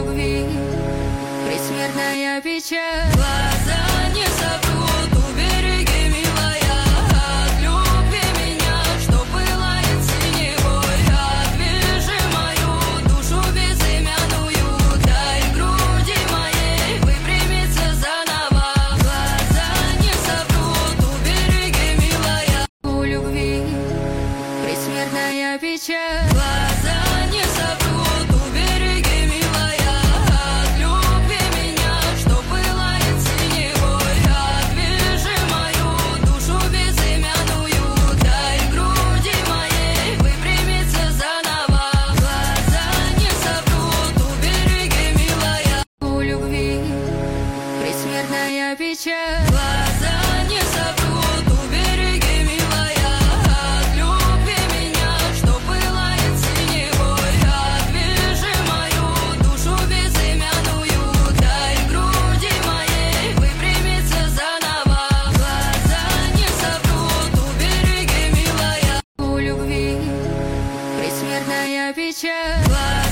любви предсмертная печаль. Глаза не соврут, убереги, милая, от любви меня, что пылает синевой. Отвяжи мою душу безымянную, дай груди моей выпрямиться заново. Глаза не соврут, убереги, милая, у любви предсмертная печаль. Глаза не соврут, убереги, милая, от любви меня, что пылает синевой. Отвяжи мою душу безымянную, дай груди моей выпрямиться заново. Глаза не соврут, убереги, милая, у любви предсмертная печаль. Глаза не соврут, убереги, милая, от любви меня, что пылает синевой. Отвяжи мою душу безымянную, дай груди моей выпрямиться заново. Глаза не соврут, убереги, милая, у любви предсмертная печаль.